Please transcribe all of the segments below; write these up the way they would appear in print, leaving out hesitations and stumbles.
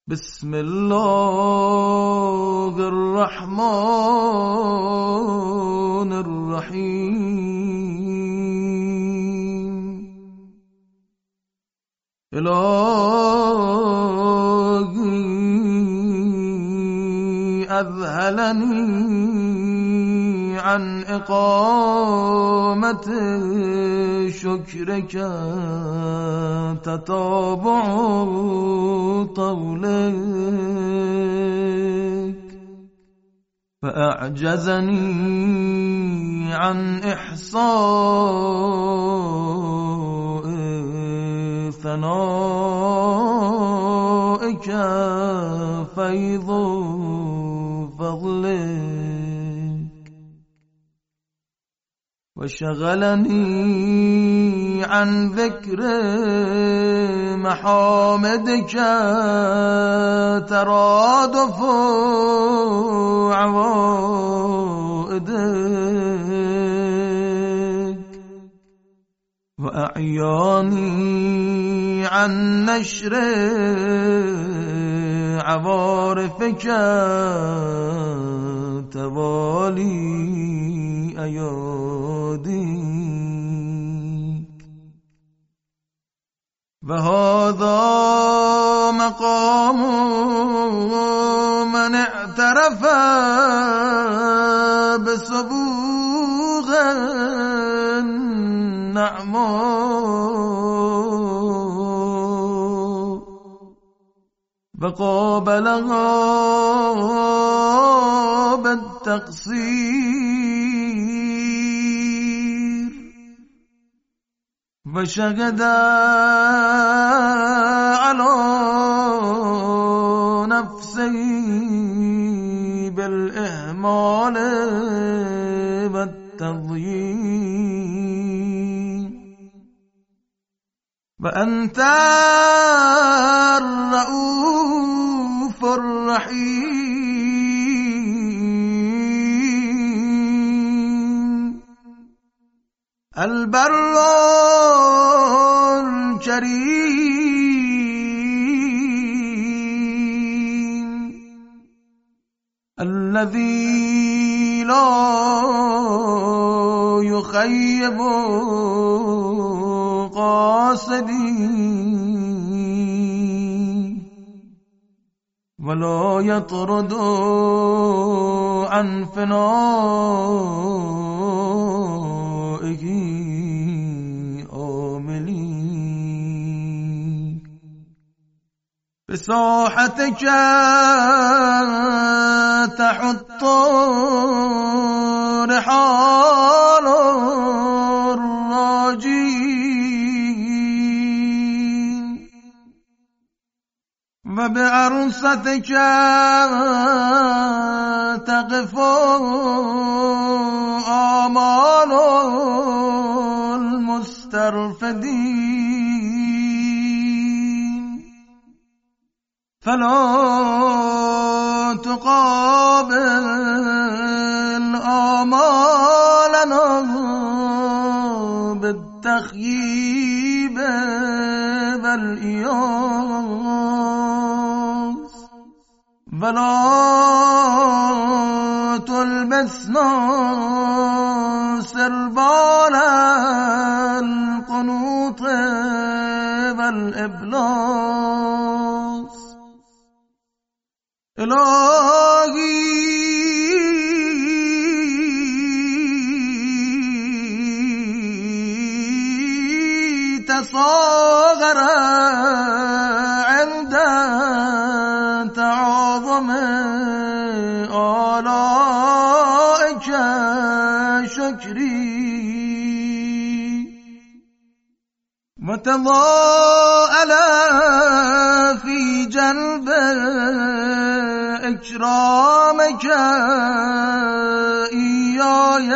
بسم الله الرحمن الرحیم. الهی اذهلنی عن اقامت شکرک تتابع طولک فأعجزني عن إحصاء ثنائك فيض فضلك وشغلني عن ذكر محامدك ترادف عوائدك وأعياني عن نشر عوارفك توالي أياديك وهذا مقام من اعترف بسبوغ النعماء وقابلها بالتقصير وشهد على نفسه بالإهمال والتضييع وأنت الرؤوف الرحيم البر الكريم الذي لا يخيب قاصدي ولا يطرد عن فنائه آملي بساحتك تحط رحال الراجين وبعرصتك تقف آمال المسترفدين فلا تقابل آمالنا بالتخييب والإياس ولا تلبسنا سربال القنوط والإبلاس إلهي تصاغر عند تعاظم آلائك شكري وتضاءل في جلب إكرامك إياي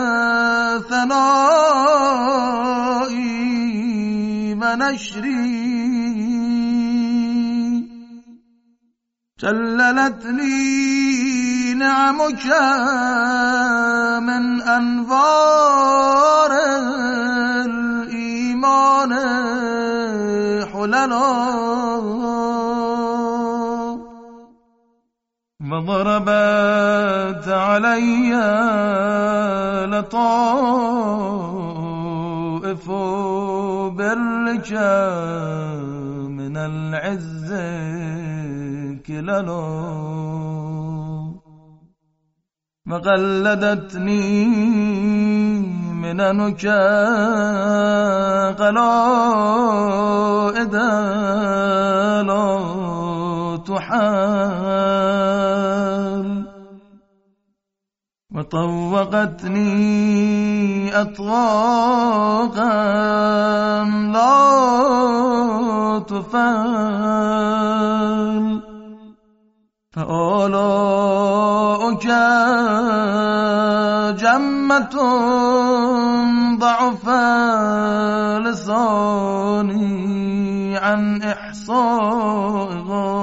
ثنائي ونشري جللت لي نعمك من أنوار الإيمان حللا وضربت علي لطائف برك من العز كللا وقلدتني مننك قلائد لا تحال وطوقتني أطواقا لا تفال فآلاؤك جمة ضعف لساني عن إحصائها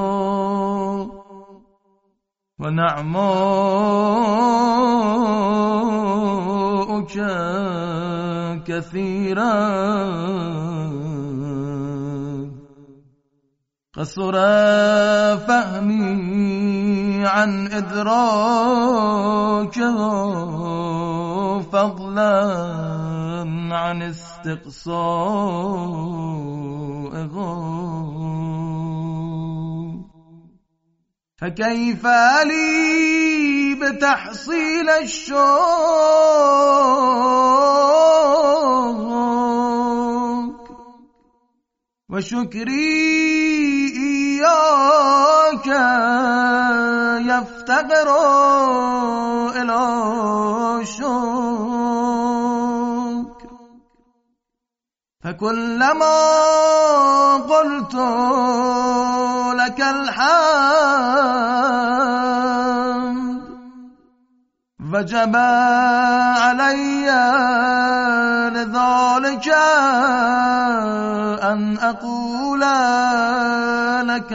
ونعماؤك كثيرا قصر فهمي عن إدراكها فضلا عن استقصائها فكيف لي بتحصيل الشوق وشكري إياك يفتقر إلى شكر فكلما قلت لك الحمد وجب علي لذلك أن أقول لك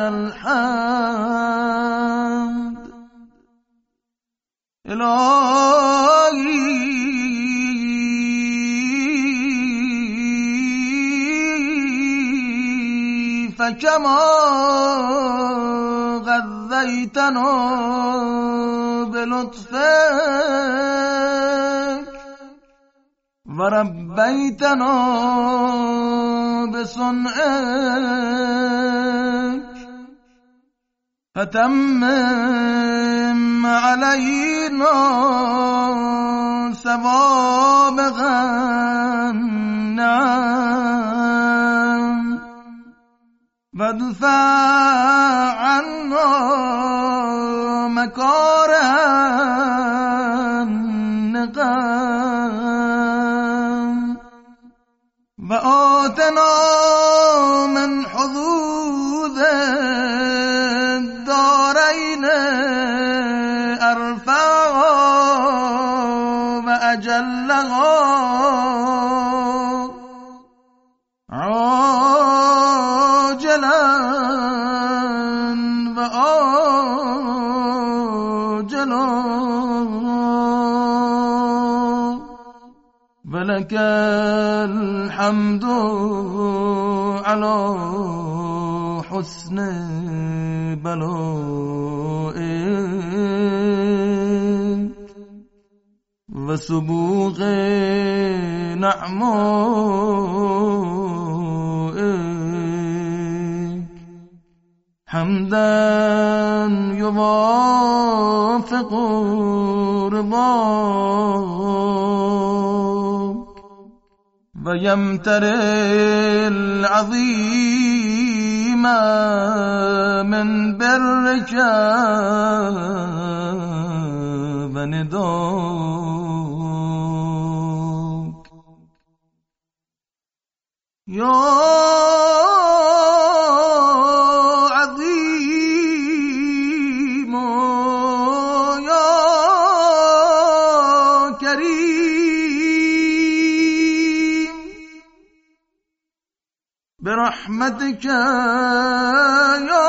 الحمد إلهي فكما غذيتنا بلطفك وربيتنا بصنعك فتمم علينا سوابغ النعم وادفع عنا مكاره النقم وآتنا من حظوظ الدارين أرفعها وأجلها عاجلا وآجلا ولك الحمد على حسن بلائك وسبوغ نعمائك حمدا يوافق رضاك ويمتري العظيم من برك ونداك يا عظيم يا كريم برحمتك يا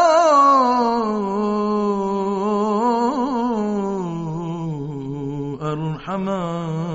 أرحم